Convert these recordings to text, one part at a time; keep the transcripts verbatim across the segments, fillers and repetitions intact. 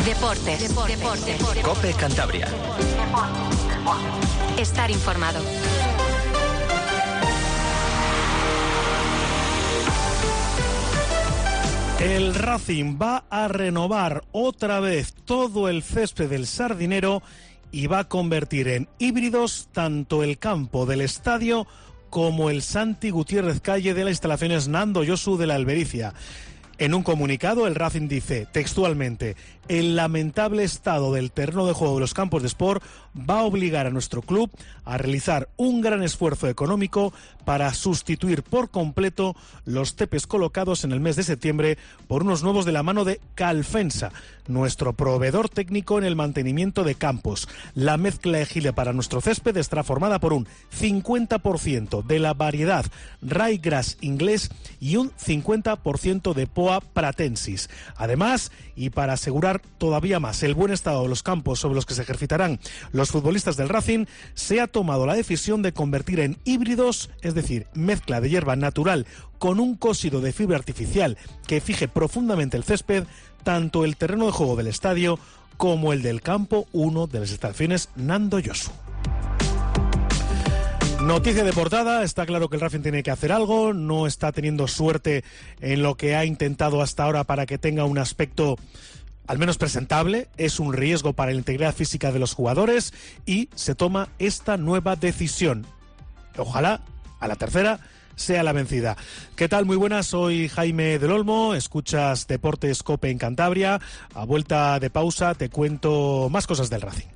Deportes. Deportes. Deportes. COPE Cantabria. Estar informado. El Racing va a renovar otra vez todo el césped del Sardinero y va a convertir en híbridos tanto el campo del estadio como el Santi Gutiérrez Calle de las instalaciones Nando Yosu de la Albericia. En un comunicado, el Racing dice textualmente: el lamentable estado del terreno de juego de los campos de sport va a obligar a nuestro club a realizar un gran esfuerzo económico para sustituir por completo los tepes colocados en el mes de septiembre por unos nuevos de la mano de Calfensa, nuestro proveedor técnico en el mantenimiento de campos. La mezcla egile para nuestro césped estará formada por un cincuenta por ciento de la variedad Ryegrass inglés y un cincuenta por ciento de Poa pratensis. Además, y para asegurar todavía más el buen estado de los campos sobre los que se ejercitarán los futbolistas del Racing, se ha tomado la decisión de convertir en híbridos, es decir, mezcla de hierba natural con un cosido de fibra artificial que fije profundamente el césped, tanto el terreno de juego del estadio como el del campo uno de las instalaciones Nando Yosu. Noticia de portada, está claro que el Racing tiene que hacer algo, no está teniendo suerte en lo que ha intentado hasta ahora para que tenga un aspecto al menos presentable, es un riesgo para la integridad física de los jugadores y se toma esta nueva decisión. Ojalá a la tercera sea la vencida. ¿Qué tal? Muy buenas, soy Jaime del Olmo, escuchas Deportes COPE en Cantabria. A vuelta de pausa te cuento más cosas del Racing.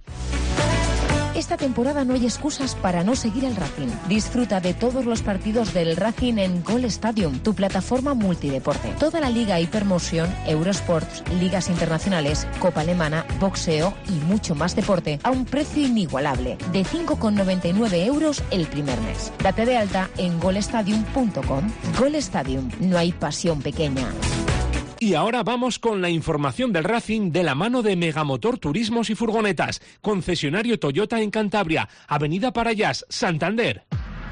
Esta temporada no hay excusas para no seguir al Racing. Disfruta de todos los partidos del Racing en Gol Stadium, tu plataforma multideporte. Toda la Liga Hypermotion, Eurosports, ligas internacionales, Copa Alemana, boxeo y mucho más deporte a un precio inigualable de cinco con noventa y nueve euros el primer mes. Date de alta en golstadium punto com. Gol Stadium, no hay pasión pequeña. Y ahora vamos con la información del Racing de la mano de Megamotor Turismos y Furgonetas, concesionario Toyota en Cantabria, Avenida Parayas, Santander.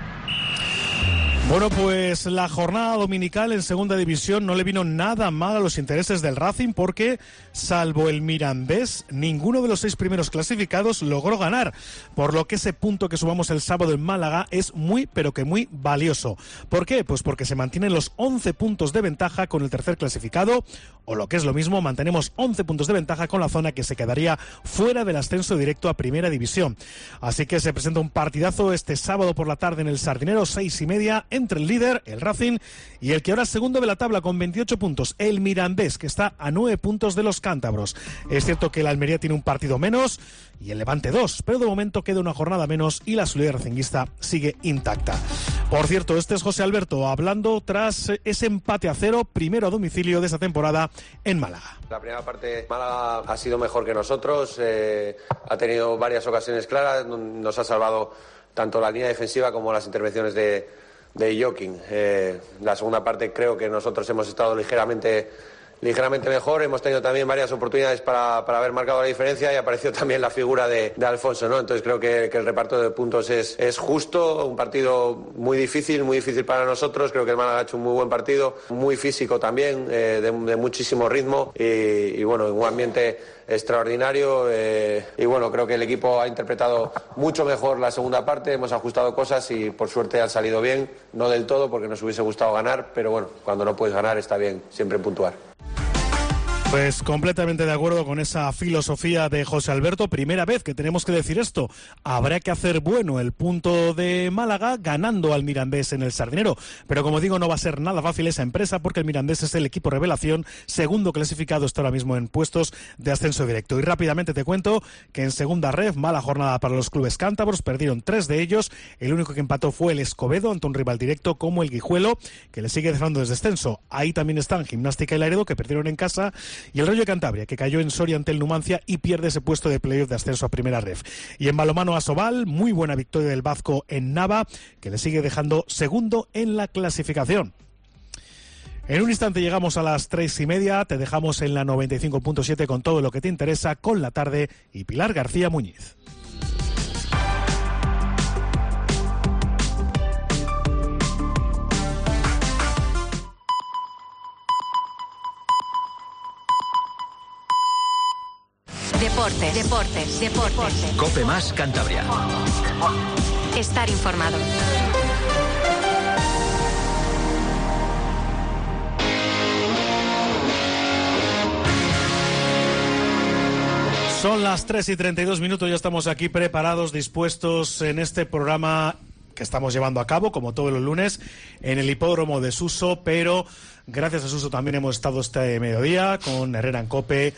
Bueno, pues la jornada dominical en segunda división no le vino nada mal a los intereses del Racing porque, salvo el Mirandés, ninguno de los seis primeros clasificados logró ganar, por lo que ese punto que sumamos el sábado en Málaga es muy, pero que muy valioso. ¿Por qué? Pues porque se mantienen los once puntos de ventaja con el tercer clasificado, o lo que es lo mismo, mantenemos once puntos de ventaja con la zona que se quedaría fuera del ascenso directo a primera división. Así que se presenta un partidazo este sábado por la tarde en el Sardinero, seis y media, entre el líder, el Racing, y el que ahora es segundo de la tabla con veintiocho puntos, el Mirandés, que está a nueve puntos de los cántabros. Es cierto que el Almería tiene un partido menos y el Levante dos, pero de momento queda una jornada menos y la solidez racinguista sigue intacta. Por cierto, este es José Alberto hablando tras ese empate a cero, primero a domicilio de esta temporada en Málaga. La primera parte, Málaga ha sido mejor que nosotros, eh, ha tenido varias ocasiones claras, nos ha salvado tanto la línea defensiva como las intervenciones de de Joaquín. Eh, la segunda parte creo que nosotros hemos estado ligeramente ligeramente mejor, hemos tenido también varias oportunidades para, para haber marcado la diferencia y apareció también la figura de, de Alfonso, ¿no? Entonces creo que, que el reparto de puntos es, es justo, un partido muy difícil, muy difícil para nosotros, creo que el Málaga ha hecho un muy buen partido, muy físico también, eh, de, de muchísimo ritmo y, y bueno, en un ambiente extraordinario eh, y bueno, creo que el equipo ha interpretado mucho mejor la segunda parte, hemos ajustado cosas y por suerte han salido bien, no del todo porque nos hubiese gustado ganar, pero bueno, cuando no puedes ganar está bien siempre puntuar. Pues completamente de acuerdo con esa filosofía de José Alberto. Primera vez que tenemos que decir esto. Habrá que hacer bueno el punto de Málaga ganando al Mirandés en el Sardinero. Pero como digo, no va a ser nada fácil esa empresa porque el Mirandés es el equipo revelación, segundo clasificado, está ahora mismo en puestos de ascenso directo. Y rápidamente te cuento que en segunda ref, mala jornada para los clubes cántabros, perdieron tres de ellos. El único que empató fue el Escobedo ante un rival directo como el Guijuelo, que le sigue dejando desde descenso. Ahí también están Gimnástica y Laredo, que perdieron en casa, y el Rayo de Cantabria, que cayó en Soria ante el Numancia y pierde ese puesto de playoff de ascenso a primera ref. Y en balonmano Asobal, muy buena victoria del Vasco en Nava, que le sigue dejando segundo en la clasificación. En un instante llegamos a las tres y media, te dejamos en la noventa y cinco punto siete con todo lo que te interesa con La Tarde y Pilar García Muñiz. Deportes, deportes, deportes. COPE más Cantabria. Estar informado. Son las tres y treinta y dos minutos, ya estamos aquí preparados, dispuestos en este programa que estamos llevando a cabo, como todos los lunes, en el hipódromo de Suso, pero gracias a Suso también hemos estado este mediodía con Herrera en COPE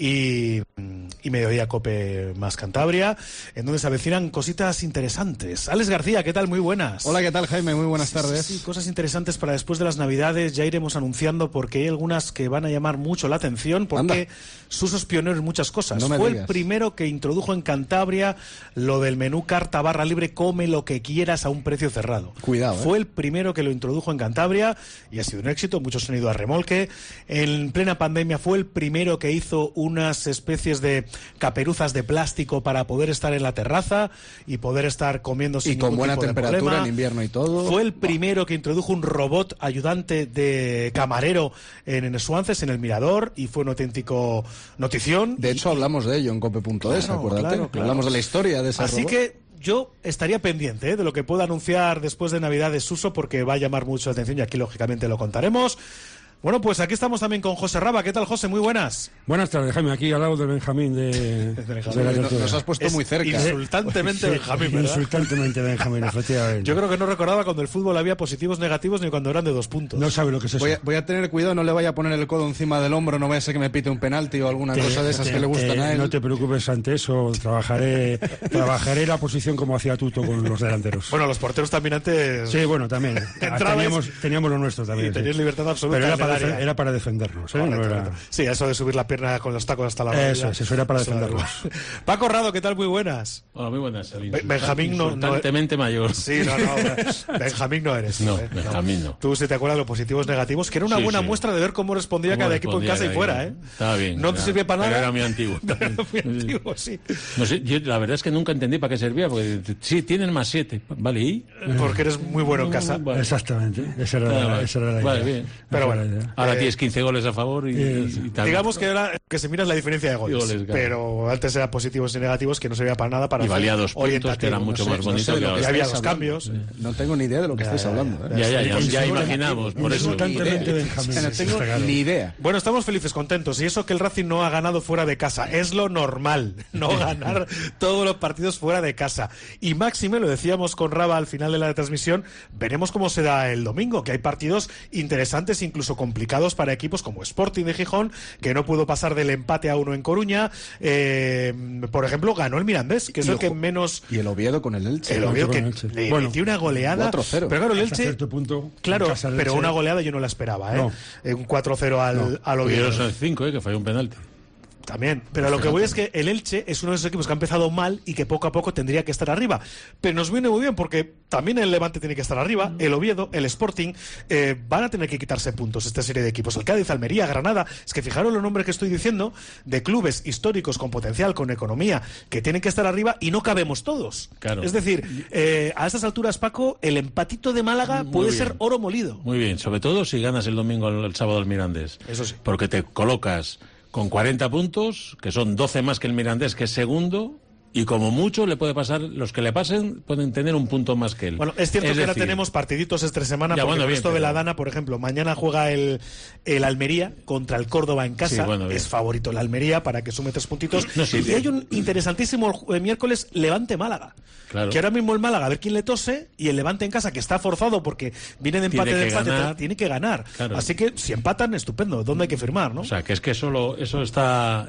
y, y Mediodía COPE más Cantabria, en donde se avecinan cositas interesantes. Alex García, ¿qué tal? Muy buenas. Hola, ¿qué tal, Jaime? Muy buenas sí, tardes. Sí, sí, cosas interesantes para después de las Navidades, ya iremos anunciando porque hay algunas que van a llamar mucho la atención, porque Anda. Suso es pionero en muchas cosas. No Fue digas. el primero que introdujo en Cantabria lo del menú carta barra libre, come lo que quieras a un precio cerrado. Cuidado, ¿eh? Fue el primero que lo introdujo en Cantabria y ha sido un éxito, muchos han ido a remolque. En plena pandemia fue el primero que hizo unas especies de caperuzas de plástico para poder estar en la terraza y poder estar comiendo sin y con ningún buena tipo de temperatura problema. en invierno y todo. Fue el primero que introdujo un robot ayudante de camarero en, en Suances, en el Mirador, y fue un auténtico notición. De hecho, y, hablamos de ello en cope punto es, claro, acuérdate. claro, claro. Hablamos de la historia de ese Así robot. que yo estaría pendiente ¿eh? de lo que pueda anunciar después de Navidades Suso, porque va a llamar mucho la atención y aquí lógicamente lo contaremos. Bueno, pues aquí estamos también con José Raba. ¿Qué tal, José? Muy buenas. Buenas tardes, Jaime. Aquí al lado del Benjamín de, de Benjamín. de la nos, nos has puesto es muy cerca. Insultantemente sí, Benjamín, ¿verdad? Insultantemente Benjamín, efectivamente. Yo creo que no recordaba cuando el fútbol había positivos negativos ni cuando eran de dos puntos. No sabe lo que es eso. Voy a, voy a tener cuidado, no le vaya a poner el codo encima del hombro, no vaya a ser que me pite un penalti o alguna Te- cosa de esas te- que le gustan te- a él. No te preocupes ante eso. Trabajaré trabajaré la posición como hacía Tuto con los delanteros. Bueno, los porteros también antes... Sí, bueno, también. Entrabais Teníamos, teníamos lo nuestro también. y tenías sí. libertad absoluta. Pero era en el para, área. defe- era para defendernos. ¿eh? Correcto, No era- correcto. Sí, eso de subir la pierna con los tacos hasta la rodilla. Eso es, eso era para defenderlos. Paco Rado, ¿qué tal? Muy buenas. Hola, muy buenas. El Be- Benjamín no- no- insultantemente mayor. Sí, no, no. Benjamín no eres. No, ¿eh? Benjamín no. Tú, si te acuerdas, los positivos negativos, que era una Sí, buena sí. muestra de ver cómo respondía ¿Cómo cada equipo en respondía casa y cada fuera, ¿eh? equipo? Estaba bien. No te era- sirvió para pero nada. era muy antiguo. Era muy antiguo, sí. No sé, yo la verdad es que nunca entendí para qué servía, porque sí, tienen más siete. Vale, ¿y? Porque eres muy bueno en casa. Vale. Exactamente. Esa era, Nada la, más. esa era la idea. Vale, bien. Pero Esa era bueno. la idea. Ahora Eh, tienes quince goles a favor y, eh, y también. Digamos que ahora que se mira es la diferencia de goles, goles, claro. pero antes era positivos y negativos que no servía para nada para Y valía dos puntos, orientativo, que era mucho no sé, más no bonito sé de que lo ahora. y había estáis dos hablando. cambios. No tengo ni idea de lo que Ya, estáis ya, hablando. ¿eh? Ya, ya, ya, Sí, ya sí, imaginamos. Por eso. Insultantemente Benjamín. No sí, tengo está claro. ni idea. Bueno, estamos felices, contentos, y eso que el Racing no ha ganado fuera de casa, es lo normal, no ganar todos los partidos fuera de casa. Y máxime, lo decíamos con Raba al final de la transmisión, veremos cómo se da el domingo, que hay partidos interesantes, incluso complicados para equipos como Sporting de Gijón, que no pudo pasar del empate a uno en Coruña. Eh, por ejemplo, ganó el Mirandés, que es Y el que ojo, menos... Y el Oviedo con el Elche. El Oviedo que con el Elche. le Bueno, metió una goleada, cuatro cero. pero claro, el Hasta Elche... cierto punto, Claro, en casa del pero Elche- una goleada yo no la esperaba, ¿eh? No. Eh, Un cuatro cero al, No. al Oviedo. Oviedo son cinco, ¿eh? Que falló un penalti. También, pero lo que voy es que el Elche es uno de esos equipos que ha empezado mal y que poco a poco tendría que estar arriba. Pero nos viene muy bien porque también el Levante tiene que estar arriba, el Oviedo, el Sporting, eh, van a tener que quitarse puntos esta serie de equipos. El Cádiz, Almería, Granada, es que fijaros los nombres que estoy diciendo de clubes históricos con potencial, con economía, que tienen que estar arriba y no cabemos todos. Claro. Es decir, eh, a estas alturas, Paco, el empatito de Málaga Muy puede bien. ser oro molido. Muy bien, sobre todo si ganas el domingo, el, el sábado al Mirandés. Eso sí. Porque te colocas con cuarenta puntos, que son doce más que el Mirandés, que es segundo, y como mucho le puede pasar, los que le pasen pueden tener un punto más que él. Bueno, es cierto que ahora decir, tenemos partiditos esta semana, Ya, porque bueno, con bien, esto de pero- la Dana, por ejemplo, mañana juega el, el Almería contra el Córdoba en casa. Sí, bueno, bien. Es favorito el Almería para que sume tres puntitos. No, sí, y bien. hay un interesantísimo el ju- el miércoles Levante-Málaga. Claro. Que ahora mismo el Málaga, a ver quién le tose, y el Levante en casa, que está forzado porque viene de empate Tiene de que empate, ganar. pero tiene que ganar. Claro. Así que si empatan, estupendo. ¿Dónde hay que firmar, no? O sea, que es que solo eso está,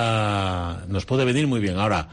está, nos puede venir muy bien. Ahora,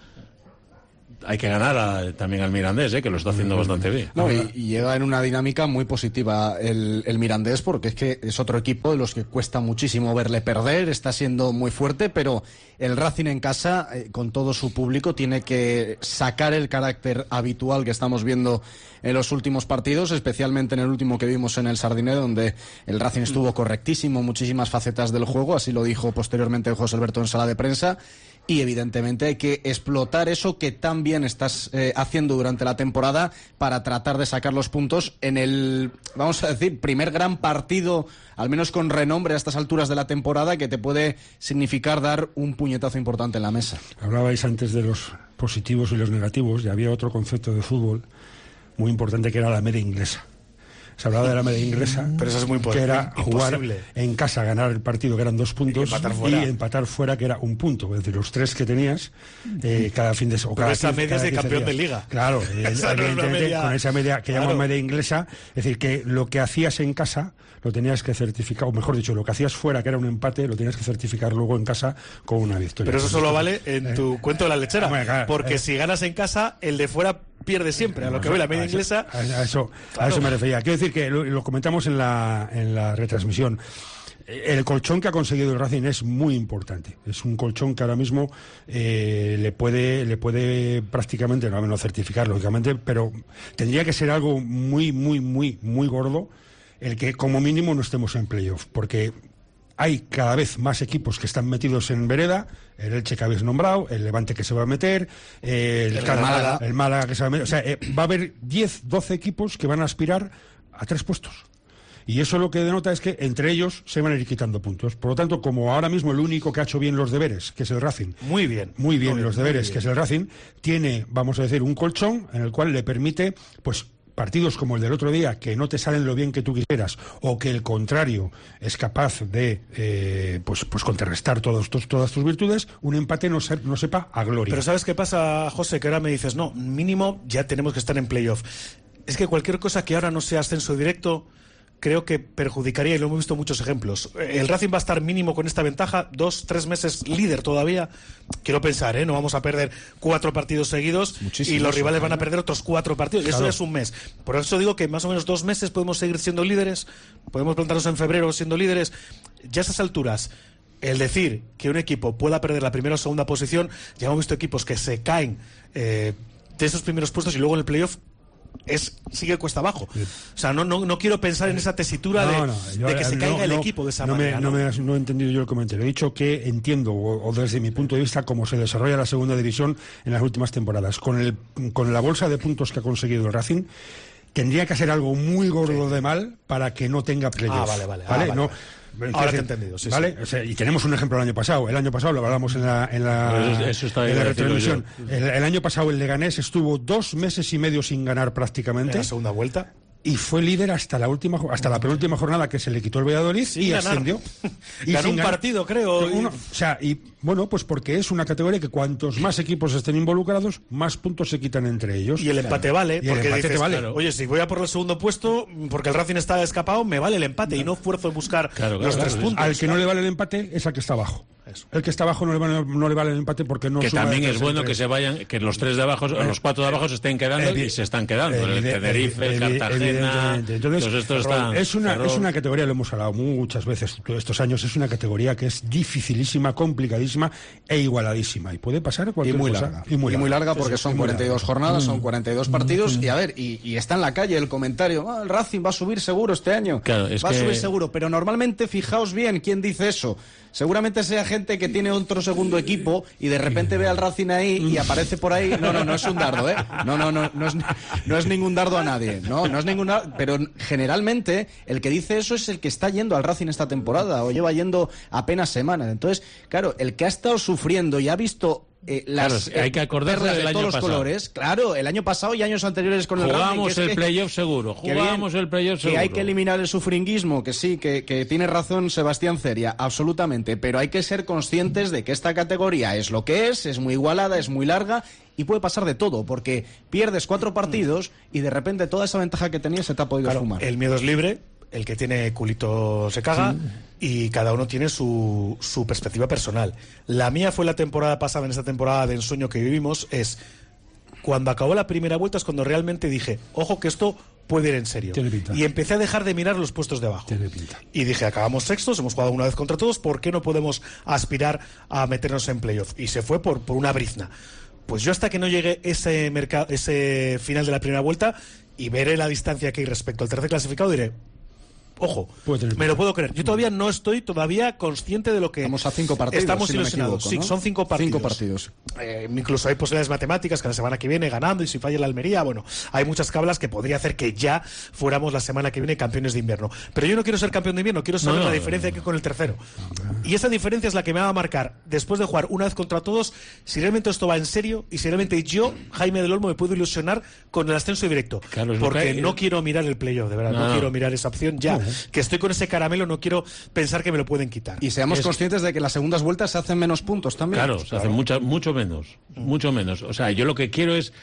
hay que ganar a- también al Mirandés, ¿eh? Que lo está haciendo bastante bien. No, y, y llega en una dinámica muy positiva el, el Mirandés, porque es que es otro equipo de los que cuesta muchísimo verle perder, está siendo muy fuerte, pero el Racing en casa, eh, con todo su público, tiene que sacar el carácter habitual que estamos viendo en los últimos partidos, especialmente en el último que vimos en el Sardinero, donde el Racing estuvo correctísimo, muchísimas facetas del juego, así lo dijo posteriormente José Alberto en sala de prensa, y evidentemente hay que explotar eso que tan bien estás eh, haciendo durante la temporada para tratar de sacar los puntos en el, vamos a decir, primer gran partido, al menos con renombre a estas alturas de la temporada, que te puede significar dar un puñetazo importante en la mesa. Hablabais antes de los positivos y los negativos, y había otro concepto de fútbol muy importante que era la media inglesa. Se hablaba de la media inglesa, pero eso es muy que era jugar imposible. En casa, ganar el partido, que eran dos puntos, y empatar fuera, y empatar fuera, que era un punto. Es decir, los tres que tenías eh, cada fin de semana. Pero esa media es de campeón de liga. Claro, esa evidentemente, no media... con esa media que claro. llaman media inglesa, es decir, que lo que hacías en casa lo tenías que certificar, o mejor dicho, lo que hacías fuera, que era un empate, lo tenías que certificar luego en casa con una victoria. Pero eso solo vale en tu eh, cuento de la lechera, bueno, claro, porque eh, si ganas en casa, el de fuera pierde siempre, a lo que ve la media inglesa. A eso, a eso, claro. a eso me refería. Quiero decir que lo, lo comentamos en la, en la retransmisión. El colchón que ha conseguido el Racing es muy importante. Es un colchón que ahora mismo eh, le puede le puede prácticamente, no, no certificar, lógicamente, pero tendría que ser algo muy, muy, muy, muy gordo el que como mínimo no estemos en playoff, porque hay cada vez más equipos que están metidos en vereda, el Elche que habéis nombrado, el Levante que se va a meter, eh, el, el, Málaga. el Málaga que se va a meter, o sea, eh, va a haber diez, doce equipos que van a aspirar a tres puestos. Y eso lo que denota es que entre ellos se van a ir quitando puntos. Por lo tanto, como ahora mismo el único que ha hecho bien los deberes, que es el Racing, muy bien, muy bien muy los bien, deberes, bien. que es el Racing, tiene, vamos a decir, un colchón en el cual le permite, pues, partidos como el del otro día, que no te salen lo bien que tú quisieras, o que el contrario es capaz de eh, pues, pues contrarrestar todos, todos, todas tus virtudes, un empate no, se, no sepa a gloria. Pero ¿sabes qué pasa, José? Que ahora me dices, no, mínimo ya tenemos que estar en playoff. Es que cualquier cosa que ahora no sea ascenso directo, creo que perjudicaría, y lo hemos visto muchos ejemplos. El Racing va a estar mínimo con esta ventaja, dos, tres meses líder todavía. Quiero pensar, ¿eh? No vamos a perder cuatro partidos seguidos Muchísimo y los rivales van a perder otros cuatro partidos. Claro. Y eso es un mes. Por eso digo que más o menos dos meses podemos seguir siendo líderes, podemos plantarnos en febrero siendo líderes. Ya a esas alturas, el decir que un equipo pueda perder la primera o segunda posición, ya hemos visto equipos que se caen eh, de esos primeros puestos y luego en el playoff es sigue cuesta abajo. O sea, no no no quiero pensar en esa tesitura no, de, no, yo, de que se caiga no, el no, equipo de esa no manera. Me, no, ¿no? Me, no he entendido yo el comentario. He dicho que entiendo, o, o desde mi punto de vista, cómo se desarrolla la segunda división en las últimas temporadas. Con el con la bolsa de puntos que ha conseguido el Racing, tendría que hacer algo muy gordo sí. de mal para que no tenga playoff. Ah, vale, vale. ¿Vale? Ah, vale, no, vale. Ahora te he entendido, sí, ¿vale? sí. O sea, y tenemos un ejemplo el año pasado. El año pasado lo hablamos en la en la, eso, eso está en la retransmisión. El, el año pasado el Leganés estuvo dos meses y medio sin ganar prácticamente. En la segunda vuelta. Y fue líder hasta la última hasta la penúltima jornada, que se le quitó el Valladolid sin y ganar. ascendió. Y ganó un ganar. partido, creo. Uno, o sea, y bueno, pues porque es una categoría que cuantos más equipos estén involucrados, más puntos se quitan entre ellos. Y el empate claro. vale, y porque el empate dices, te vale. Claro. Oye, si voy a por el segundo puesto, porque el Racing está escapado, me vale el empate y no esfuerzo en buscar claro, claro, los claro, tres claro. puntos. Al que no le vale el empate es al que está abajo. Eso. El que está abajo no le vale, no le vale el empate porque no que suma también es bueno entre... que se vayan, que los tres de abajo, los cuatro de abajo se estén quedando Evi- y se están quedando. Evi- El Tenerife, el evi- Cartagena, Entonces, todos estos están. Es una, Ferrol. es una categoría, lo hemos hablado muchas veces todos estos años, es una categoría que es dificilísima, complicadísima e igualadísima. Y puede pasar cualquier y muy cosa. Larga. Y muy larga. Y muy larga porque son cuarenta y dos jornadas, son cuarenta y dos partidos. Y a ver, y, y está en la calle el comentario, ah, el Racing va a subir seguro este año. Claro, es va que... a subir seguro. Pero normalmente, fijaos bien quién dice eso. Seguramente sea gente que tiene otro segundo equipo y de repente ve al Racing ahí y aparece por ahí. No, no, no es un dardo, ¿eh? No, no, no, no es, no es ningún dardo a nadie. No, no es ningún dardo. Pero generalmente el que dice eso es el que está yendo al Racing esta temporada o lleva yendo apenas semanas. Entonces, claro, el que ha estado sufriendo y ha visto Eh, las claro, hay que acordarse perlas del de año todos los pasado. colores, claro, el año pasado y años anteriores con el Racing. Jugamos el playoff seguro, jugamos el playoff seguro. Que hay que eliminar el sufringuismo, que sí, que, que tiene razón Sebastián Ceria, absolutamente, pero hay que ser conscientes de que esta categoría es lo que es, es muy igualada, es muy larga y puede pasar de todo, porque pierdes cuatro partidos y de repente toda esa ventaja que tenías se te ha podido claro, fumar. El miedo es libre. El que tiene culito se caga, sí. Y cada uno tiene su, su perspectiva personal. La mía fue la temporada pasada, en esta temporada de ensueño que vivimos, es cuando acabó la primera vuelta es cuando realmente dije, ojo que esto puede ir en serio. Y empecé a dejar de mirar los puestos de abajo. Y dije, acabamos sextos, hemos jugado una vez contra todos, ¿por qué no podemos aspirar a meternos en playoff? Y se fue por, por una brizna. Pues yo hasta que no llegue ese, mercado, ese final de la primera vuelta y veré la distancia que hay respecto al tercer clasificado, diré, Ojo, me lo puedo creer. Yo todavía no estoy todavía consciente de lo que... Estamos a cinco partidos, Estamos si no me ilusionados. equivoco, ¿no? Sí, son cinco partidos. Cinco partidos. Eh, incluso hay posibilidades matemáticas que la semana que viene ganando y si falla la Almería, bueno, hay muchas cablas que podría hacer que ya fuéramos la semana que viene campeones de invierno. Pero yo no quiero ser campeón de invierno, quiero saber no, la no, diferencia no, no. que con el tercero. Y esa diferencia es la que me va a marcar, después de jugar una vez contra todos, si realmente esto va en serio y si realmente yo, Jaime del Olmo, me puedo ilusionar con el ascenso directo. Claro, porque que... no quiero mirar el playoff, de verdad, no, no quiero mirar esa opción ya. No. Que estoy con ese caramelo, no quiero pensar que me lo pueden quitar. Y seamos es... conscientes de que las segundas vueltas se hacen menos puntos también. Claro, se claro. hacen mucha, mucho menos, mm. mucho menos. O sea, yo lo que quiero es...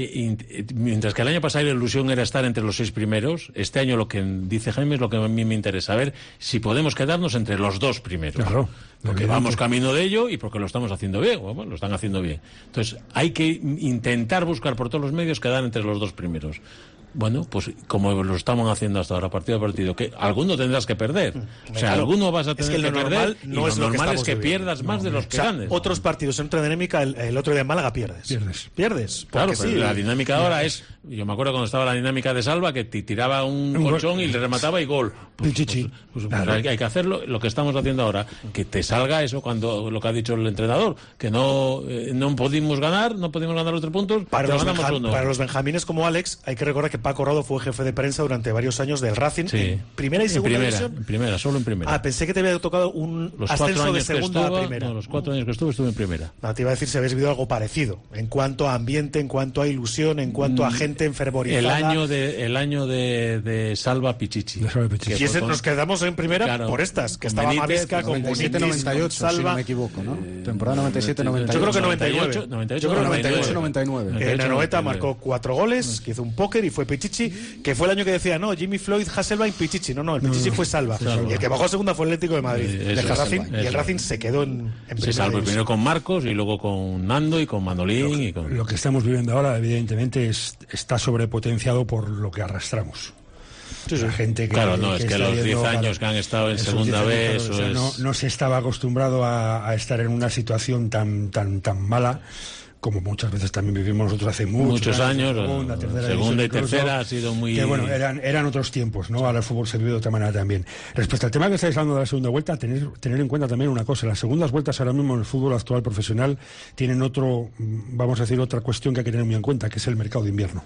Mientras que el año pasado la ilusión era estar entre los seis primeros, este año lo que dice Jaime es lo que a mí me interesa, ver si podemos quedarnos entre los dos primeros. Claro, porque vamos camino de ello y porque lo estamos haciendo bien, bueno, lo están haciendo bien. Entonces, hay que intentar buscar por todos los medios quedar entre los dos primeros. Bueno, pues como lo estamos haciendo hasta ahora, partido a partido, que alguno tendrás que perder. O sea, claro, alguno vas a tener es que, que perder no y lo es lo normal es que viviendo. pierdas más no, de los que o sea, ganes. Otros partidos en otra dinámica, el, el otro día en Málaga pierdes. Pierdes. Pierdes. Claro, sí. la dinámica de ahora es... Yo me acuerdo cuando estaba la dinámica de Salva, que te tiraba un, un colchón gol. Y le remataba y gol. Pues, pues, pues, pues claro. hay, hay que hacerlo, lo que estamos haciendo ahora, que te salga eso cuando lo que ha dicho el entrenador, que no eh, no pudimos ganar, no pudimos ganar los tres puntos, para los, ganamos benja- uno. para los benjamines como Alex, hay que recordar que Paco Rado fue jefe de prensa durante varios años del Racing, sí. en primera y en segunda primera, división. En primera, solo en primera. Ah, pensé que te había tocado un los ascenso de segunda estuvo, a primera. No, los cuatro años que estuve, estuve en primera. No, te iba a decir si habéis vivido algo parecido, en cuanto a ambiente, en cuanto a ilusión, en cuanto a gente enfervorizada. El año de, el año de, de Salva Pichichi. De Salva Pichichi. Y ese con... nos quedamos en primera claro, por estas, que estaba Mavisca, con noventa y siete noventa y ocho, Salva. si no me equivoco, ¿no? Eh, Temporada noventa y siete noventa y ocho. Yo creo que noventa y nueve. noventa y ocho, Yo creo que noventa y ocho noventa y nueve. En Anoeta marcó cuatro goles, que hizo un póker y fue Pichichi, que fue el año que decía, no, Jimmy Floyd, Hasselbein, Pichichi. No, no, el Pichichi no, fue Salva. Salva. Y el que bajó a segunda fue el Atlético de Madrid. Eh, de Racing, y el Racing se quedó en, en se salvó primero con Marcos y luego con Nando y con Manolín. Lo que, y con... lo que estamos viviendo ahora, evidentemente, es, está sobrepotenciado por lo que arrastramos. Sí, sí. La gente que, claro, no, que es que los diez años claro, que han estado en segunda vez, claro, o sea, es... no, no se estaba acostumbrado a, a estar en una situación tan tan tan mala como muchas veces también vivimos nosotros hace muchos, muchos años, años segunda, tercera, segunda y incluso, tercera ha sido muy... Que bueno, eran, eran otros tiempos, ¿no? Ahora el fútbol se vive de otra manera también. Respecto al tema que estáis hablando de la segunda vuelta, tener, tener en cuenta también una cosa, las segundas vueltas ahora mismo en el fútbol actual profesional tienen otro, vamos a decir, otra cuestión que hay que tener muy en cuenta, que es el mercado de invierno.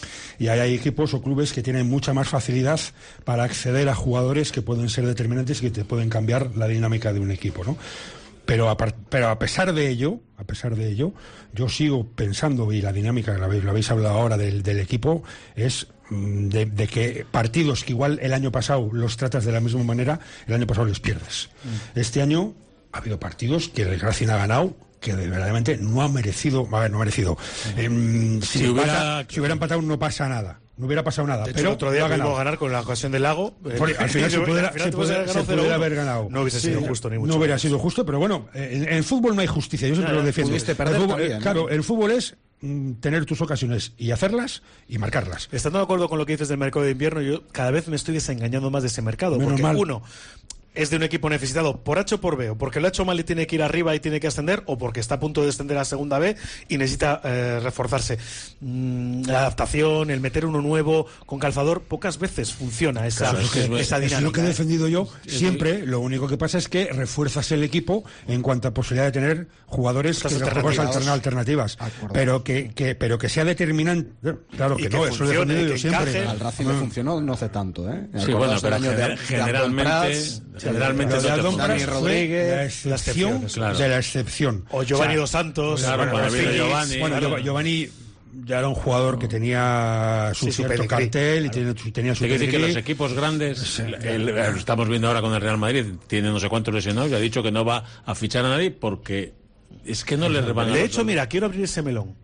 Y ahí hay equipos o clubes que tienen mucha más facilidad para acceder a jugadores que pueden ser determinantes y que te pueden cambiar la dinámica de un equipo, ¿no? Pero a, pero a pesar de ello, a pesar de ello, yo sigo pensando, y la dinámica, lo habéis, lo habéis hablado ahora del, del equipo, es de, de que partidos que igual el año pasado los tratas de la misma manera, el año pasado les pierdes. Mm. Este año ha habido partidos que el Racing ha ganado que de verdaderamente no ha merecido, a ver, no ha merecido. Eh, si, si, hubiera, pasa, si hubiera empatado no pasa nada. No hubiera pasado nada. De hecho, pero el otro día pudimos ganar con la ocasión del Lago. Por, al final se pudiera, se pudiera, se pudiera haber ganado. No hubiese sido sí, justo ni mucho. No hubiera sido justo, pero bueno, en, en el fútbol no hay justicia. Yo siempre no, lo defiendo. Pudiste perder el fútbol, también, ¿no? Claro, el fútbol es mm, tener tus ocasiones y hacerlas y marcarlas. Estando de acuerdo con lo que dices del mercado de invierno, yo cada vez me estoy desengañando más de ese mercado. Menos porque mal. uno... es de un equipo necesitado por H o por B, o porque lo ha hecho mal y tiene que ir arriba y tiene que ascender, o porque está a punto de descender a segunda B y necesita eh, reforzarse. Mm, la adaptación, el meter uno nuevo con calzador, pocas veces funciona esa, claro, es que, esa dinámica. Es lo que he defendido yo siempre. Sí. Lo único que pasa es que refuerzas el equipo en cuanto a posibilidad de tener jugadores que alternativas, alternativas pero que, que pero que sea determinante. Claro que, que no, eso lo he defendido yo siempre. Al Racing le funcionó no hace tanto, ¿eh? Sí, bueno, pero gener, generalmente Generalmente de no Dani Rodríguez, la excepción la claro. de la excepción. O Giovanni o sea, dos Santos. Claro, bueno, bueno, Giovanni, bueno claro. Giovanni ya era un jugador que tenía su sí, cierto su cartel claro. y tenía, tenía su Hay que decir que los equipos grandes, sí, el, el, lo estamos viendo ahora con el Real Madrid, tiene no sé cuántos lesionados y ha dicho que no va a fichar a nadie porque es que no le van a... De hecho, mira, quiero abrir ese melón.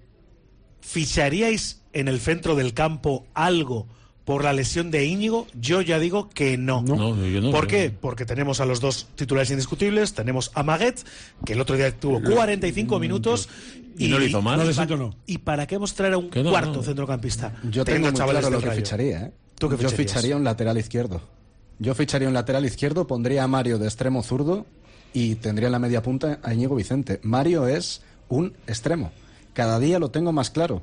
¿Ficharíais en el centro del campo algo por la lesión de Íñigo? Yo ya digo que no. no, yo no ¿Por qué? Porque tenemos a los dos titulares indiscutibles, tenemos a Maguet, que el otro día tuvo cuarenta y cinco minutos y, y no lo hizo mal. No le siento, no. ¿Y para qué vamos a traer a un no, cuarto no. centrocampista? Yo tengo muy claro lo que Rayo. ficharía, ¿eh? ¿Tú qué Yo ficharías? ficharía un lateral izquierdo. Yo ficharía un lateral izquierdo, pondría a Mario de extremo zurdo y tendría en la media punta a Íñigo Vicente. Mario es un extremo. Cada día lo tengo más claro.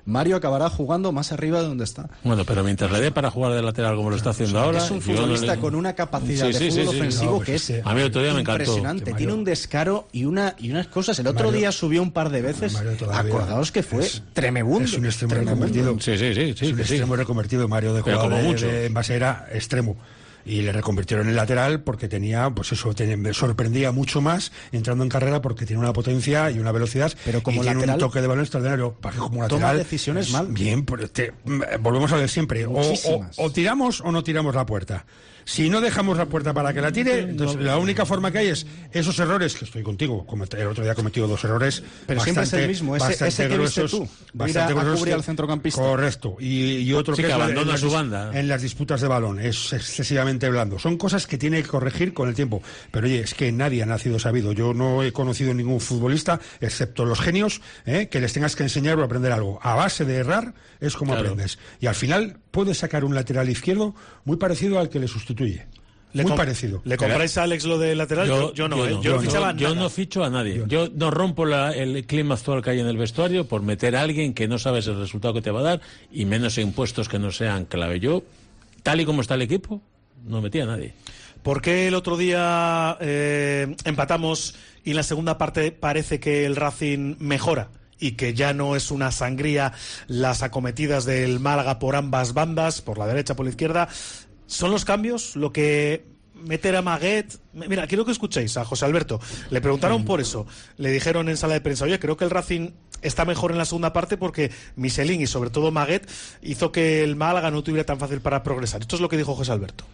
Mario acabará jugando más arriba de donde está. Bueno, pero mientras le dé para jugar de lateral como lo está haciendo ahora... Es un futbolista no le... con una capacidad sí, sí, de fútbol sí, sí, ofensivo no, pues que es sí. A mí otro día me encantó. Impresionante, Mario... tiene un descaro y, una, y unas cosas. El otro Mario... día subió un par de veces, acordaos que fue es... tremebundo. Es un extremo tremebundo. reconvertido. Sí, sí, sí. sí es un sí. extremo reconvertido, Mario, de jugador como mucho. De, de base era extremo. Y le reconvirtieron en lateral porque tenía, pues eso, te, me sorprendía mucho más entrando en carrera porque tiene una potencia y una velocidad, pero como y lateral, tiene un toque de balón extraordinario. Para que como lateral, toma decisiones mal. Bien, te, volvemos a ver siempre, o, o, o tiramos o no tiramos la puerta. Si no dejamos la puerta para que la tire, entonces la única forma que hay es esos errores, que estoy contigo, el otro día he cometido dos errores. Pero bastante, siempre es el mismo, ese, ese que viste tú, ir a, a cubrir al centrocampista. Correcto, y, y otro sí, que, que es abandona en, su las, banda. en las disputas de balón, es excesivamente blando. Son cosas que tiene que corregir con el tiempo. Pero oye, es que nadie ha nacido sabido. Yo no he conocido ningún futbolista, excepto los genios, ¿eh? que les tengas que enseñar o aprender algo. A base de errar es como claro. aprendes. Y al final puedes sacar un lateral izquierdo muy parecido al que le sustituye. Le Muy parecido. ¿Le compráis a Alex lo de lateral? Yo, yo, yo no, yo ¿eh? no, yo, yo, no fichaba no, yo no ficho a nadie. Yo, yo no rompo la, el clima actual que hay en el vestuario por meter a alguien que no sabes el resultado que te va a dar y menos en puestos que no sean clave. Yo, tal y como está el equipo, no metía a nadie. ¿Por qué el otro día eh, empatamos y en la segunda parte parece que el Racing mejora? Y que ya no es una sangría las acometidas del Málaga por ambas bandas, por la derecha, por la izquierda. ¿Son los cambios lo que meter a Maguet? Mira, quiero que escuchéis a José Alberto. Le preguntaron por eso. Le dijeron en sala de prensa, oye, creo que el Racing está mejor en la segunda parte porque Michelin y sobre todo Maguet hizo que el Málaga no tuviera tan fácil para progresar. Esto es lo que dijo José Alberto.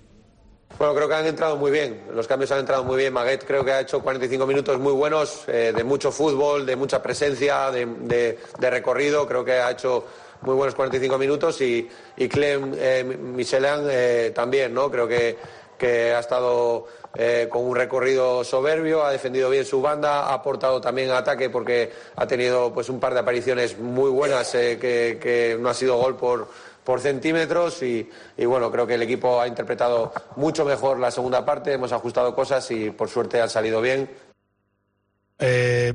Bueno, creo que han entrado muy bien, los cambios han entrado muy bien. Maguet creo que ha hecho cuarenta y cinco minutos muy buenos, eh, de mucho fútbol, de mucha presencia, de, de, de recorrido, creo que ha hecho muy buenos cuarenta y cinco minutos y, y Clem eh, Michelin eh, también, ¿no? Creo que, que ha estado eh, con un recorrido soberbio, ha defendido bien su banda, ha aportado también ataque porque ha tenido pues un par de apariciones muy buenas eh, que, que no ha sido gol por, por centímetros y, y bueno, creo que el equipo ha interpretado mucho mejor la segunda parte, hemos ajustado cosas y por suerte han salido bien. Eh...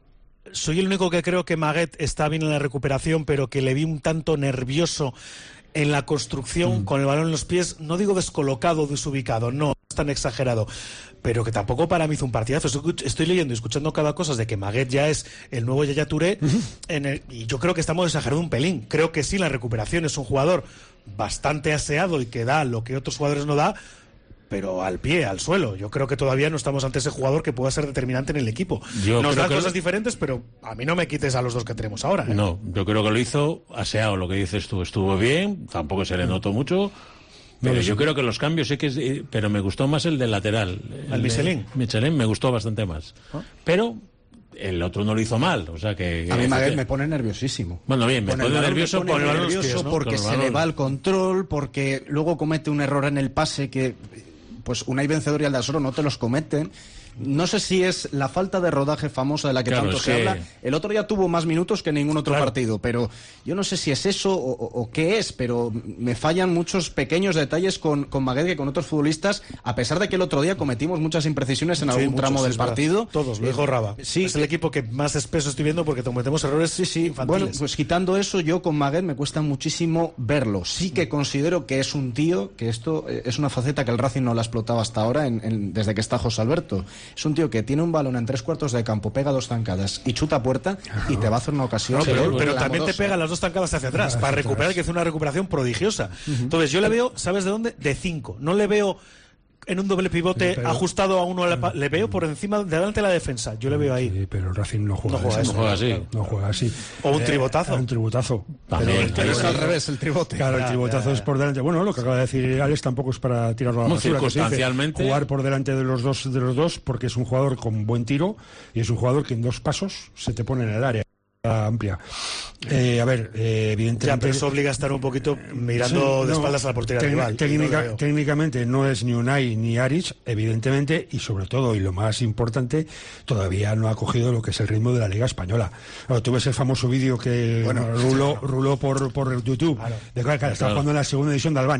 Soy el único que creo que Maguet está bien en la recuperación, pero que le vi un tanto nervioso en la construcción, mm. con el balón en los pies. No digo descolocado, desubicado, no es tan exagerado, pero que tampoco para mí hizo un partidazo. Estoy leyendo y escuchando cada cosa de que Maguet ya es el nuevo Yaya Touré, uh-huh. en el, y yo creo que estamos exagerando un pelín. Creo que sí, la recuperación es un jugador bastante aseado y que da lo que otros jugadores no da, pero al pie, al suelo. Yo creo que todavía no estamos ante ese jugador que pueda ser determinante en el equipo. Yo Nos da cosas lo... diferentes, pero a mí no me quites a los dos que tenemos ahora, ¿eh? No, yo creo que lo hizo aseado, lo que dices tú. Estuvo bien, tampoco se le notó mucho, pero no, yo sí. creo que los cambios sí que es... Pero me gustó más el del lateral. ¿Al Michelin? Michelin me gustó bastante más. ¿Ah? Pero... el otro no lo hizo mal, o sea que... A mí Maguet me pone nerviosísimo. Bueno, bien, me pone, pone nervioso, me pone nervioso pies, ¿no? porque se le va el control, porque luego comete un error en el pase que... pues Unai Vencedor y Aldasoro no te los cometen. No sé si es la falta de rodaje famosa de la que claro, tanto se que... habla. El otro día tuvo más minutos que en ningún otro claro. partido, pero yo no sé si es eso o, o, o qué es, pero me fallan muchos pequeños detalles con, con Maguet que con otros futbolistas, a pesar de que el otro día cometimos muchas imprecisiones en sí, algún muchos, tramo del partido. Todos, lo dijo Raba. Sí, es el equipo que más espeso estoy viendo porque cometemos errores sí, sí, infantiles. Bueno, pues quitando eso, yo con Maguet me cuesta muchísimo verlo. Sí que considero que es un tío, que esto es una faceta que el Racing no la ha explotado hasta ahora, en, en, desde que está José Alberto. Es un tío que tiene un balón en tres cuartos de campo, pega dos zancadas y chuta a puerta y te va a hacer una ocasión. No, pero, pero también te pega las dos zancadas hacia atrás. Para recuperar hay que hacer una recuperación prodigiosa. Uh-huh. Entonces yo le veo, ¿sabes de dónde? De cinco. No le veo en un doble pivote pero, ajustado a uno, pero, le veo por encima, de delante de la defensa. Yo le veo ahí. Sí, pero el Racing no juega, no juega, eso, no juega así. No juega así. O un tribotazo. Eh, un tribotazo. También, pero es al revés, el tribote. Claro, el tribotazo ya, ya. es por delante. Bueno, lo que acaba de decir Alex tampoco es para tirarlo a la basura. Circunstancialmente. Jugar por delante de los dos de los dos porque es un jugador con buen tiro y es un jugador que en dos pasos se te pone en el área amplia. Eh, a ver, eh, evidentemente... Ya, pero eso obliga a estar un poquito mirando sí, de espaldas no, a la portería rival. Técnica, no técnicamente no es ni Unai ni Aric, evidentemente, y sobre todo, y lo más importante, todavía no ha cogido lo que es el ritmo de la Liga Española. Claro, tú ves el famoso vídeo que bueno, ruló, ruló por, por YouTube, claro. de que claro, estaba jugando en la segunda división de Albania.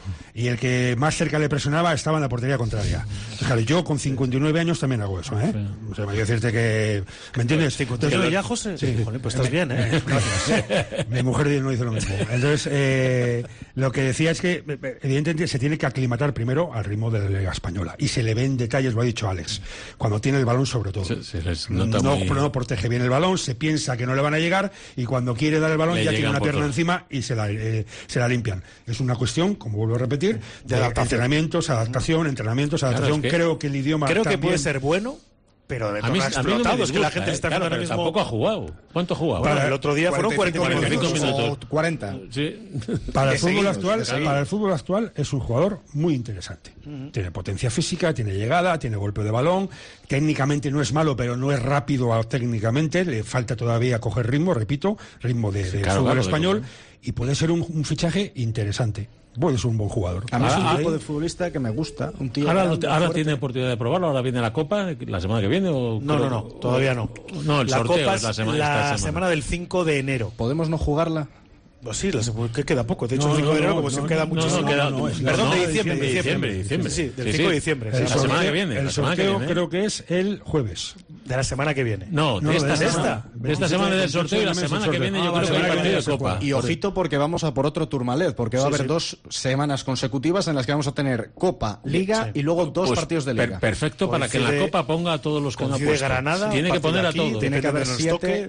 y el que más cerca le presionaba estaba en la portería contraria. Fíjate, yo con cincuenta y nueve años también hago eso, ¿eh? O sea, me quiero decirte que... ¿Me entiendes? cincuenta y nueve ya, José? Sí. Joder, pues estás bien, ¿eh? Gracias. Mi mujer no dice lo mismo. Entonces, eh, lo que decía es que, evidentemente, se tiene que aclimatar primero al ritmo de la Liga Española. Y se le ven detalles, lo ha dicho Alex, cuando tiene el balón sobre todo. Se, se les nota no, muy... no protege bien el balón, se piensa que no le van a llegar, y cuando quiere dar el balón le ya tiene una pierna todo encima y se la, eh, se la limpian. Es una cuestión, como vuelvo a repetir, de, de entrenamientos, adaptación, entrenamientos, adaptación. Claro, es que creo que el idioma creo también... que puede ser bueno, pero de a mí, a mí no me es que la gente eh, está claro, ahora mismo... Tampoco ha jugado. ¿Cuánto ha jugado? Bueno, el otro día fueron cuarenta y cinco minutos. cuarenta. Sí. Para el fútbol actual, para el fútbol actual es un jugador muy interesante. Uh-huh. Tiene potencia física, tiene llegada, tiene golpe de balón. Técnicamente no es malo, pero no es rápido técnicamente. Le falta todavía coger ritmo, repito, ritmo de, de claro, fútbol claro, español. Claro. Y puede ser un, un fichaje interesante. Puede ser un buen jugador. A mí es un tipo de futbolista que me gusta. Un tío ahora grande, ahora tiene oportunidad de probarlo. Ahora viene la Copa la semana que viene. ¿O no, no, no, todavía no. No, el la sorteo Copa es la semana, la esta semana. semana del cinco de enero. ¿Podemos no jugarla? Pues sí, que queda poco. De hecho, no, el cinco no, de enero, no, como no, si queda no, mucho. No, no, queda, no, es, perdón, no, de diciembre, de diciembre, diciembre. Sí, sí, del sí, cinco de sí. diciembre. El la sorteo, semana que viene. El la semana sorteo que viene. creo que es el jueves. De la semana que viene. No, de, no, esta, de, esta, de esta semana del sorteo y la semana que viene yo creo que hay partido de Copa. Y ojito porque vamos a por otro Tourmalet, porque va a haber dos semanas consecutivas en las que vamos a tener Copa, Liga y luego dos partidos de Liga. Perfecto para que en la Copa ponga a todos los que no ha puesto. Granada, tiene que poner a todos. Tiene que haber siete.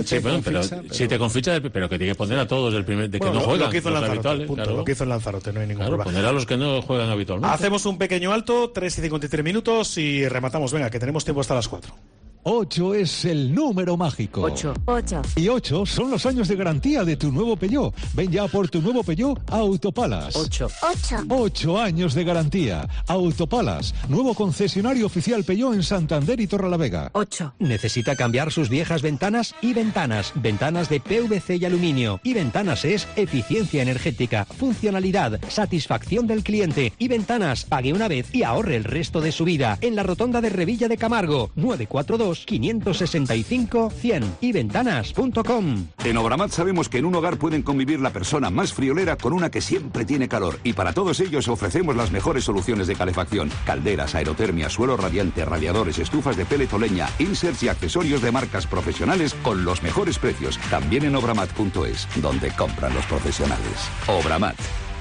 Siete con ficha, pero que tiene que poner a todos del primer de que no juegan. Los habituales. Punto, claro. Lo que hizo en Lanzarote, no hay ningún claro, problema. Poner a los que no juegan habitualmente. Hacemos un pequeño alto, tres y cincuenta y tres minutos y rematamos. Venga, que tenemos tiempo hasta las cuatro. ocho es el número mágico. ocho. ocho. Y ocho son los años de garantía de tu nuevo Peugeot. Ven ya por tu nuevo Peugeot Autopalas. ocho. ocho. ocho años de garantía. Autopalas, nuevo concesionario oficial Peugeot en Santander y Torrelavega. ocho. ¿Necesita cambiar sus viejas ventanas? Y Ventanas. Ventanas de P V C y aluminio. Y Ventanas es eficiencia energética, funcionalidad, satisfacción del cliente. Y Ventanas, pague una vez y ahorre el resto de su vida. En la rotonda de Revilla de Camargo, nueve cuatro dos, cinco seis cinco, cien y ventanas punto com. En Obramat sabemos que en un hogar pueden convivir la persona más friolera con una que siempre tiene calor, y para todos ellos ofrecemos las mejores soluciones de calefacción: calderas, aerotermia, suelo radiante, radiadores, estufas de pellet o leña, inserts y accesorios de marcas profesionales con los mejores precios. También en obramat punto es, donde compran los profesionales. Obramat.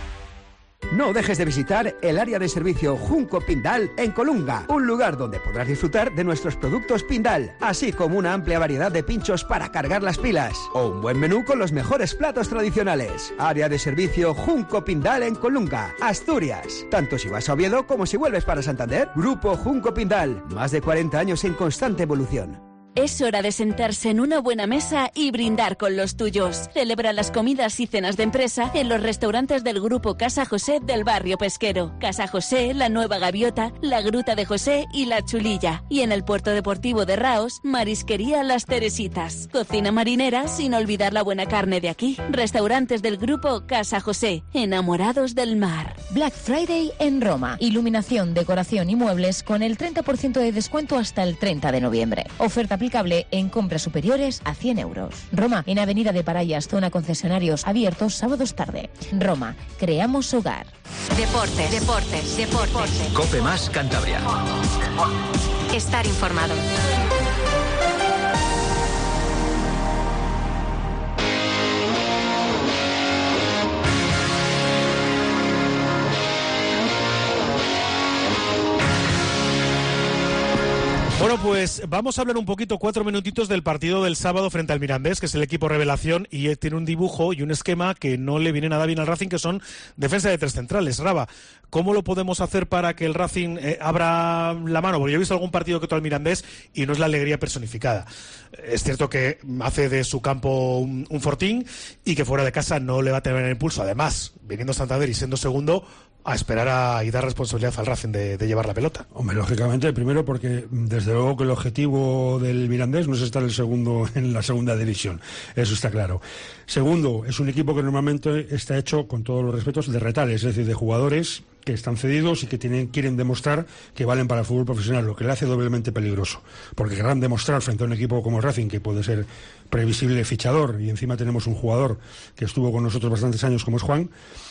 No dejes de visitar el área de servicio Junco Pindal en Colunga, un lugar donde podrás disfrutar de nuestros productos Pindal, así como una amplia variedad de pinchos para cargar las pilas, o un buen menú con los mejores platos tradicionales. Área de servicio Junco Pindal en Colunga, Asturias. Tanto si vas a Oviedo como si vuelves para Santander. Grupo Junco Pindal, más de cuarenta años en constante evolución. Es hora de sentarse en una buena mesa y brindar con los tuyos. Celebra las comidas y cenas de empresa en los restaurantes del Grupo Casa José del barrio Pesquero. Casa José, La Nueva Gaviota, La Gruta de José y La Chulilla. Y en el Puerto Deportivo de Raos, Marisquería Las Teresitas. Cocina marinera sin olvidar la buena carne de aquí. Restaurantes del Grupo Casa José, enamorados del mar. Black Friday en Roma. Iluminación, decoración y muebles con el treinta por ciento de descuento hasta el treinta de noviembre. Oferta aplicable en compras superiores a cien euros. Roma, en Avenida de Parayas, zona concesionarios, abiertos sábados tarde. Roma, creamos hogar. Deportes, deportes, deportes. Cope más Cantabria. Estar informado. Bueno, pues vamos a hablar un poquito, cuatro minutitos del partido del sábado frente al Mirandés, que es el equipo revelación, y tiene un dibujo y un esquema que no le viene nada bien al Racing, que son defensa de tres centrales. Raba, ¿cómo lo podemos hacer para que el Racing eh, abra la mano? Porque yo he visto algún partido que otro al Mirandés y no es la alegría personificada. Es cierto que hace de su campo un, un fortín y que fuera de casa no le va a tener el impulso. Además, viniendo Santander y siendo segundo, a esperar a, y dar responsabilidad al Racing de, de llevar la pelota. Hombre, lógicamente, primero porque desde luego que el objetivo del Mirandés no es estar el segundo en la segunda división, eso está claro. Segundo, es un equipo que normalmente está hecho, con todos los respetos, de retales, es decir, de jugadores que están cedidos y que tienen, quieren demostrar que valen para el fútbol profesional, lo que le hace doblemente peligroso, porque querrán demostrar frente a un equipo como el Racing, que puede ser previsible fichador, y encima tenemos un jugador que estuvo con nosotros bastantes años como es Juan,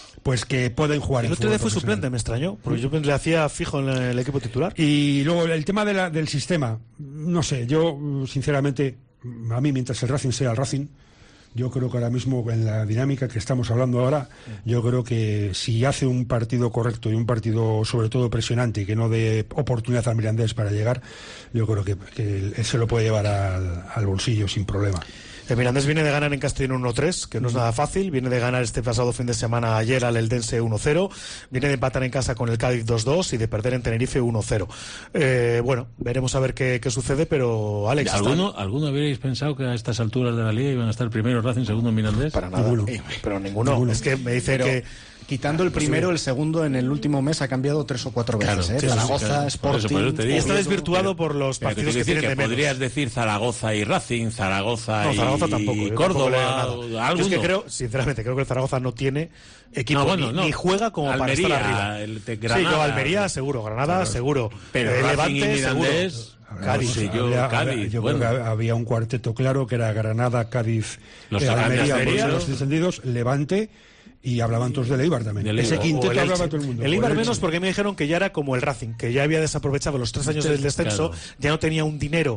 pues que pueden jugar. El otro día fue suplente, me extrañó, porque yo le hacía fijo en el equipo titular. Y luego el tema de la, del sistema, no sé, yo sinceramente, a mí mientras el Racing sea el Racing, yo creo que ahora mismo en la dinámica que estamos hablando ahora, yo creo que si hace un partido correcto y un partido sobre todo presionante y que no dé oportunidad al Mirandés para llegar, yo creo que, que él se lo puede llevar al, al bolsillo sin problema. El Mirandés viene de ganar en Castellón uno tres, que no es nada fácil. Viene de ganar este pasado fin de semana ayer al Eldense uno cero. Viene de empatar en casa con el Cádiz dos dos y de perder en Tenerife uno cero. Eh, bueno, veremos a ver qué, qué sucede, pero Alex... ¿Alguno, ¿Alguno habríais pensado que a estas alturas de la Liga iban a estar primero Racing, segundo Mirandés? Para nada, ninguno. Eh, pero ninguno. ninguno. Es que me dice pero... que... Quitando el primero, el segundo en el último mes ha cambiado tres o cuatro veces. Claro, ¿eh? sí, Zaragoza, claro. Sporting... Por eso, por eso está desvirtuado por los pero partidos que, que tienen que de menos. Podrías decir Zaragoza y Racing, Zaragoza no, y Zaragoza tampoco, y Córdoba. Yo es que creo, sinceramente, creo que el Zaragoza no tiene equipo, no, bueno, ni, no. ni juega como Almería, para estar arriba. El de Granada, sí, yo Almería seguro, Granada claro. seguro. Pero eh, Racing Levante y Mirandés... seguro. Cádiz, no sé, yo, había, Cádiz, yo bueno. creo que había un cuarteto claro que era Granada, Cádiz, los eh, Almería, Almería, los descendidos, Levante. Y hablaban todos del Eibar también. Del Ese quinteto el hablaba todo el mundo. El Eibar menos porque me dijeron que ya era como el Racing, que ya había desaprovechado los tres años del descenso, claro. ya no tenía un dinero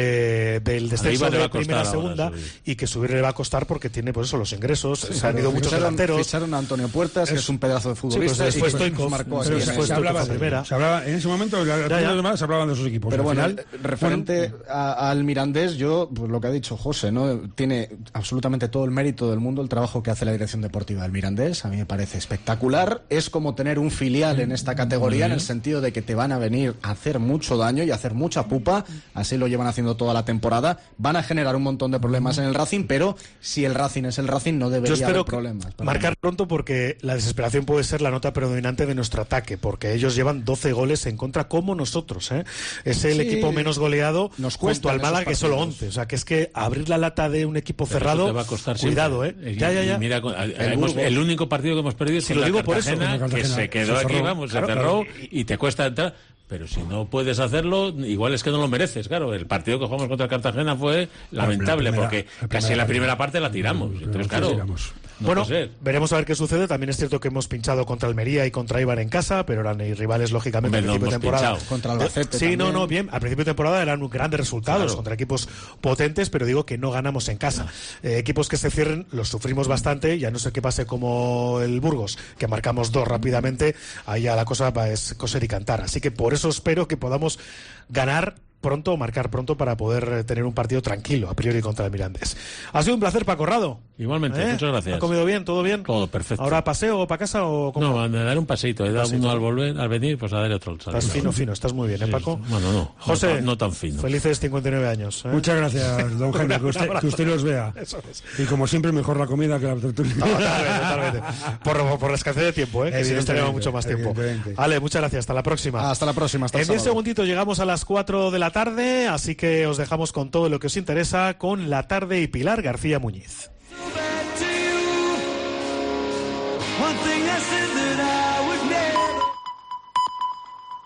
eh, del descenso de primera a segunda y que subir le va a costar porque tiene por eso los ingresos, sí, se han ido muchos delanteros. Ficharon a Antonio Puertas, es, que es un pedazo de futbolista. Sí, pues después y marcó pero se, se, hablaba de, primera. se hablaba en ese momento, la, ya, ya. Demás, se hablaban de esos equipos. Pero bueno, final, referente bueno, a, al Mirandés, yo, pues lo que ha dicho José, ¿no? Tiene absolutamente todo el mérito del mundo el trabajo que hace la dirección deportiva del Mirandés. A mí me parece espectacular. Es como tener un filial en esta categoría, en el sentido de que te van a venir a hacer mucho daño y a hacer mucha pupa. Así lo llevan haciendo toda la temporada. Van a generar un montón de problemas en el Racing, pero si el Racing es el Racing, no debería haber problemas. Marcar pronto, porque la desesperación puede ser la nota predominante de nuestro ataque, porque ellos llevan doce goles en contra como nosotros, ¿eh? Es el sí, equipo menos goleado junto al Málaga, que solo once. O sea, que es que abrir la lata de un equipo pero cerrado, te va a costar cuidado, siempre. ¿eh? Ya, ya, ya. Mira, el, hemos, el único partido que hemos perdido es lo digo por eso, que se quedó se aquí, vamos, claro, se cerró claro. y te cuesta entrar. Pero si no puedes hacerlo, igual es que no lo mereces, claro. El partido que jugamos contra Cartagena fue lamentable, primera, porque la casi en la primera parte la tiramos. La Entonces, claro, tiramos. No bueno, veremos a ver qué sucede. También es cierto que hemos pinchado contra Almería y contra Eibar en casa, pero eran rivales, lógicamente, al principio de temporada. Pinchado. Contra Albacete Sí, también. no, no, bien. Al principio de temporada eran grandes resultados claro. contra equipos potentes, pero digo que no ganamos en casa. Eh, equipos que se cierren los sufrimos bastante, ya no sé qué pase como el Burgos, que marcamos dos rápidamente, ahí ya la cosa es coser y cantar. Así que por eso espero que podamos ganar pronto o marcar pronto para poder tener un partido tranquilo a priori contra el Mirandés. Ha sido un placer, Paco Rado. Igualmente, ¿Eh? muchas gracias. ¿Ha comido bien? ¿Todo bien? Todo perfecto. ¿Ahora paseo o para casa o cómo? No, a dar un paseito. He dado pasito. uno al volver, al venir, pues a dar otro. Estás fino, fino, fino. Estás muy bien, ¿eh, sí, Paco? Bueno, no. José, no, no tan fino. Felices cincuenta y nueve años. ¿eh? Muchas gracias, don Jaime, que usted, que usted los vea. Eso es. Y como siempre, mejor la comida que la tertulia. No, totalmente, totalmente. Por, por la escasez de tiempo, ¿eh? Que si nos tenemos mucho más tiempo. Ale, muchas gracias. Hasta la próxima. Hasta la próxima. Hasta en diez segunditos llegamos a las cuatro de la tarde, así que os dejamos con todo lo que os interesa con La Tarde y Pilar García Muñiz. One thing I said that I would